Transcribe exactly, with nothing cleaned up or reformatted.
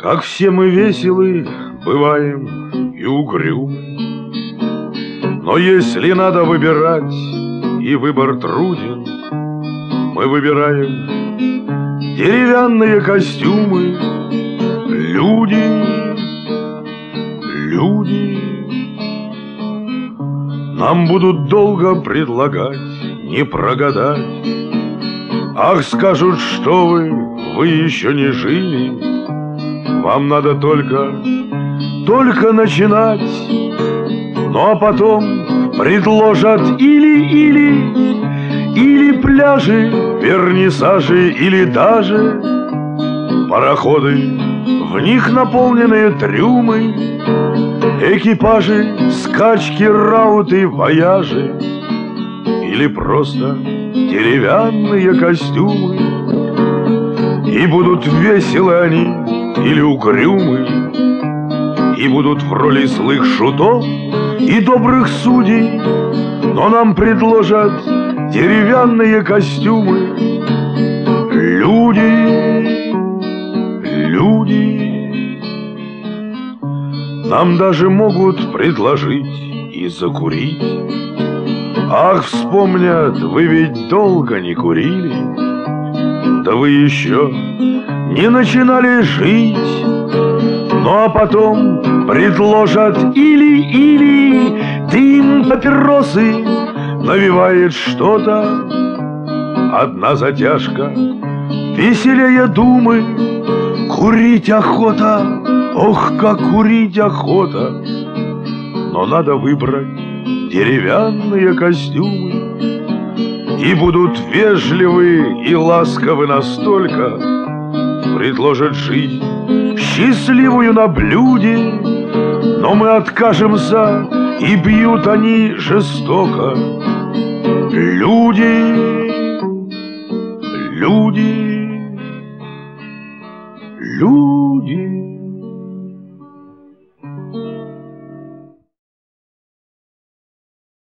Как все мы веселы бываем и угрюмы, но если надо выбирать, и выбор труден, мы выбираем деревянные костюмы. Люди, люди, нам будут долго предлагать не прогадать. Ах, скажут, что вы, вы еще не жили, вам надо только, только начинать. Ну а потом предложат или-или, или пляжи, вернисажи, или даже пароходы, в них наполненные трюмы, экипажи, скачки, рауты, вояжи, или просто деревянные костюмы. И будут веселы они или угрюмы, и будут в роли злых шутов и добрых судей, но нам предложат деревянные костюмы. Люди, люди, нам даже могут предложить и закурить. Ах, вспомнят, вы ведь долго не курили, да вы еще не начинали жить. Ну а потом предложат или-или, дым, папиросы, навевает что-то. Одна затяжка веселее думы, курить охота, ох, как курить охота. Но надо выбрать деревянные костюмы, и будут вежливы и ласковы настолько, предложат жизнь счастливую на блюде, но мы откажемся, и бьют они жестоко. Люди, люди, люди.